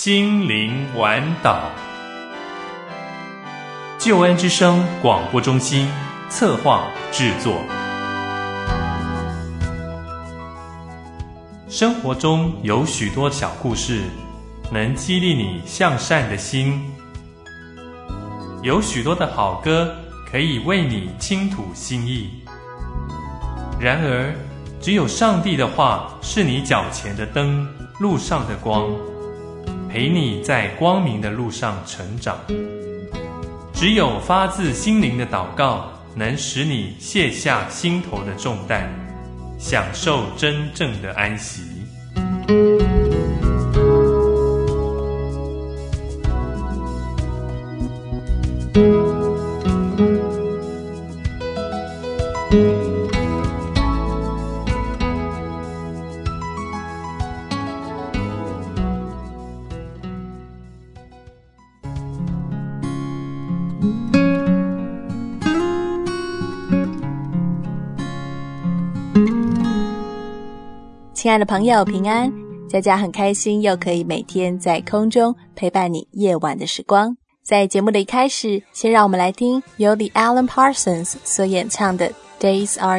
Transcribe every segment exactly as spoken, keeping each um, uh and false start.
心灵晚岛。救恩之声广播中心策划制作。生活中有许多小故事，能激励你向善的心。有许多的好歌，可以为你倾吐心意。然而，只有上帝的话是你脚前的灯，路上的光，陪你在光明的路上成长。只有发自心灵的祷告，能使你卸下心头的重担，享受真正的安息。 亲爱的朋友，平安！佳佳很开心又可以每天在空中陪伴你夜晚的时光。在节目的一开始，先让我们来听由 The Alan Parsons 所演唱的 Days Are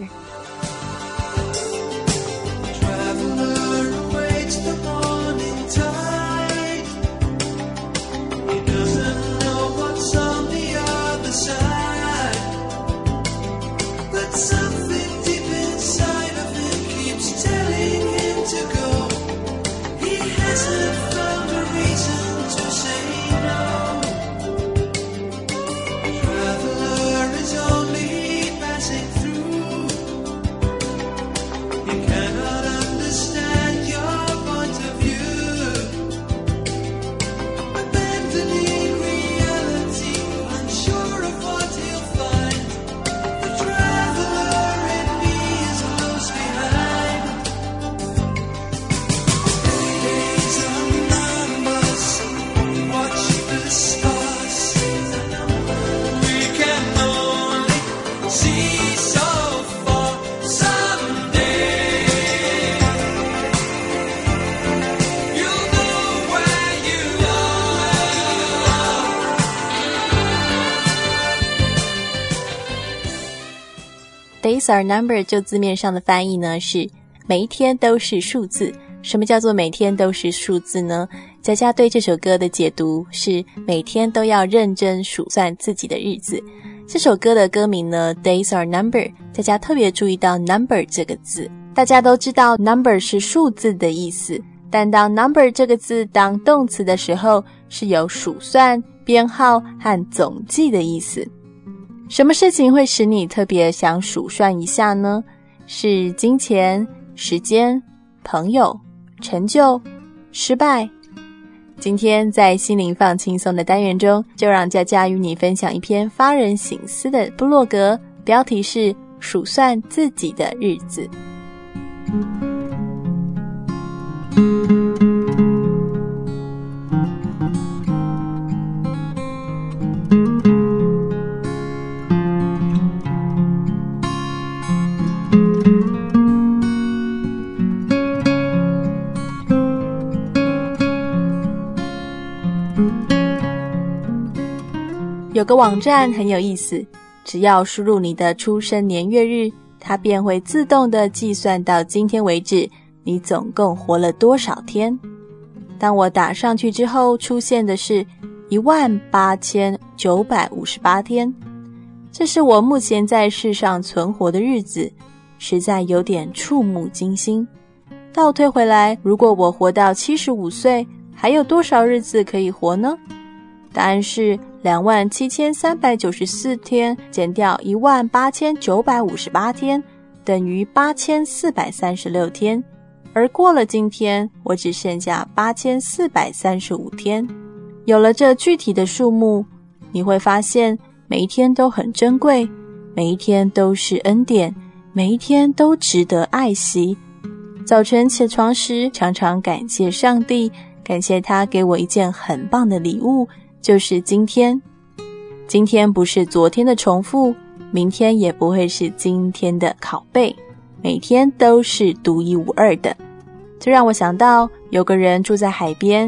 Numbered。Days are numbered 就字面上的翻译呢，是每一天都是数字。什么叫做每天都是数字呢？佳佳对这首歌的解读是每天都要认真数算自己的日子。这首歌的歌名呢 Days are numbered， 佳佳特别注意到 number 这个字。大家都知道 number 是数字的意思，但当 number 这个字当动词的时候，是有数算、编号和总计的意思。什么事情会使你特别想数算一下呢？是金钱、时间、朋友、成就、失败。今天在心灵放轻松的单元中，就让佳佳与你分享一篇发人省思的部落格，标题是数算自己的日子。有个网站很有意思，只要输入你的出生年月日，它便会自动的计算到今天为止你总共活了多少天。当我打上去之后，出现的是一万八千九百五十八天，这是我目前在世上存活的日子，实在有点触目惊心。倒推回来，如果我活到七十五岁，还有多少日子可以活呢？答案是两万七千三百九十四天减掉一万八千九百五十八天，等于八千四百三十六天。而过了今天，我只剩下八千四百三十五天。有了这具体的数目，你会发现每一天都很珍贵，每一天都是恩典，每一天都值得爱惜。早晨起床时，常常感谢上帝，感谢他给我一件很棒的礼物，就是今天。今天不是昨天的重复，明天也不会是今天的拷贝，每天都是独一无二的。这让我想到，有个人住在海边，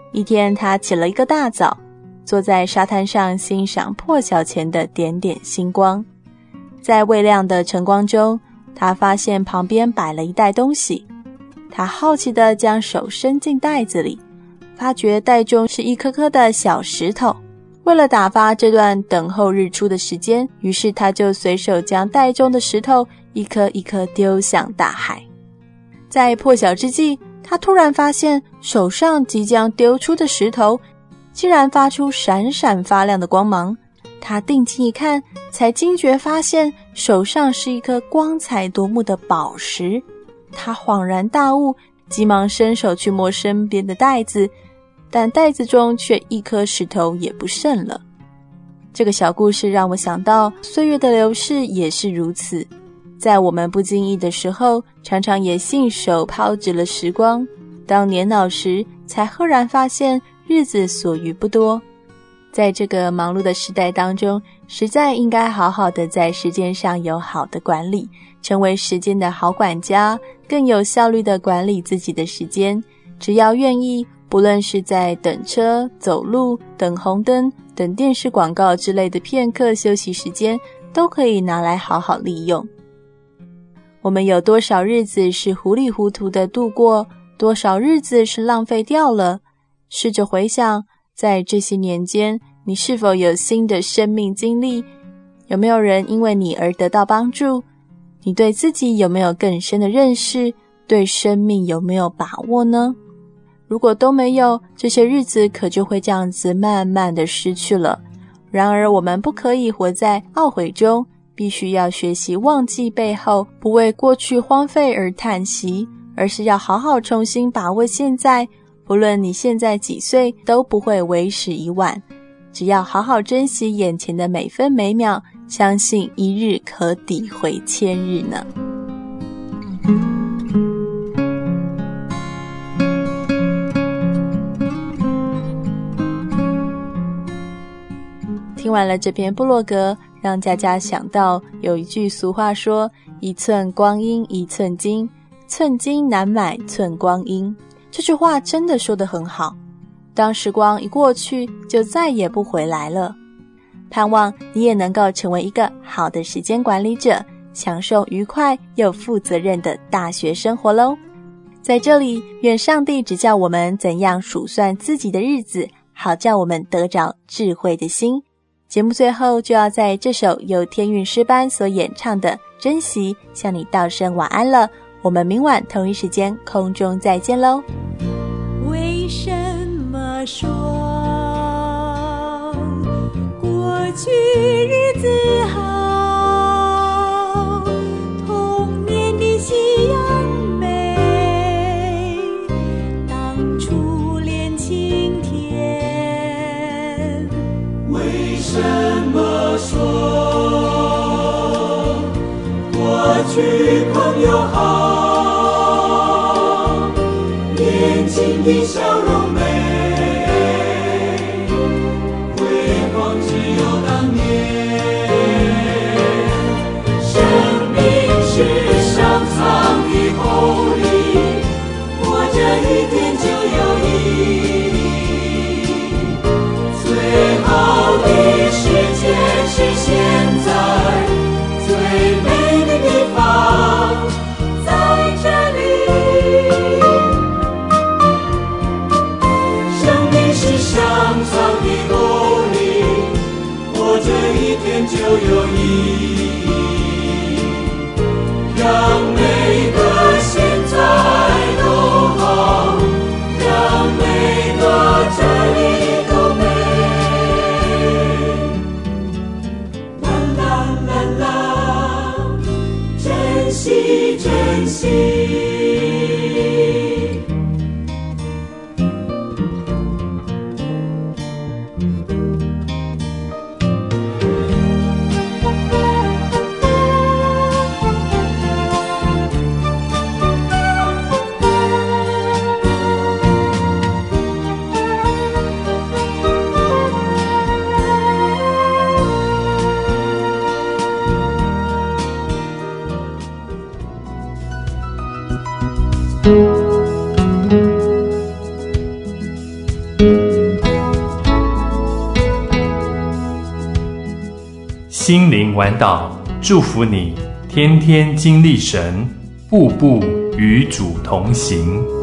一天，他起了一个大早，坐在沙滩上欣赏破晓前的点点星光。在微亮的晨光中，他发现旁边摆了一袋东西。他好奇地将手伸进袋子里，发觉袋中是一颗颗的小石头。为了打发这段等候日出的时间，于是他就随手将袋中的石头一颗一颗丢向大海。在破晓之际，他突然发现手上即将丢出的石头竟然发出闪闪发亮的光芒。他定睛一看，才惊觉发现手上是一颗光彩夺目的宝石。他恍然大悟，急忙伸手去摸身边的袋子，但袋子中却一颗石头也不剩了。这个小故事让我想到，岁月的流逝也是如此，在我们不经意的时候，常常也信手抛掷了时光。当年老时，才赫然发现日子所余不多。在这个忙碌的时代当中，实在应该好好的在时间上有好的管理，成为时间的好管家，更有效率的管理自己的时间。只要愿意，不论是在等车、走路、等红灯、等电视广告之类的片刻休息时间，都可以拿来好好利用。我们有多少日子是糊里糊涂的度过，多少日子是浪费掉了？试着回想，在这些年间，你是否有新的生命经历？有没有人因为你而得到帮助？你对自己有没有更深的认识？对生命有没有把握呢？如果都没有，这些日子可就会这样子慢慢的失去了。然而我们不可以活在懊悔中，必须要学习忘记背后，不为过去荒废而叹息，而是要好好重新把握现在。不论你现在几岁，都不会为时已晚。只要好好珍惜眼前的每分每秒，相信一日可抵回千日呢。听完了这篇部落格，让佳佳想到有一句俗话说，一寸光阴一寸金，寸金难买寸光阴。这句话真的说得很好，当时光一过去，就再也不回来了。盼望你也能够成为一个好的时间管理者，享受愉快又负责任的大学生活咯。在这里，愿上帝指教我们怎样数算自己的日子，好叫我们得着智慧的心。节目最后就要在这首由天韵诗班所演唱的《珍惜》向你道声晚安了。我们明晚同一时间空中再见咯。 为什么说过去日子好，童年的夕阳美，当初恋情甜。 为什么说过去朋友好，年轻的笑容美，辉煌只有当年。生命是上苍的厚礼，活着一天就有意义。最好的时间是现在，最美的地方在这里。生命是上苍的厚礼，活着一天就有意义。让每个现在都好，让每个这里都美。啦啦啦啦，珍惜珍惜。 心灵玩岛祝福你天天经历神，步步与主同行。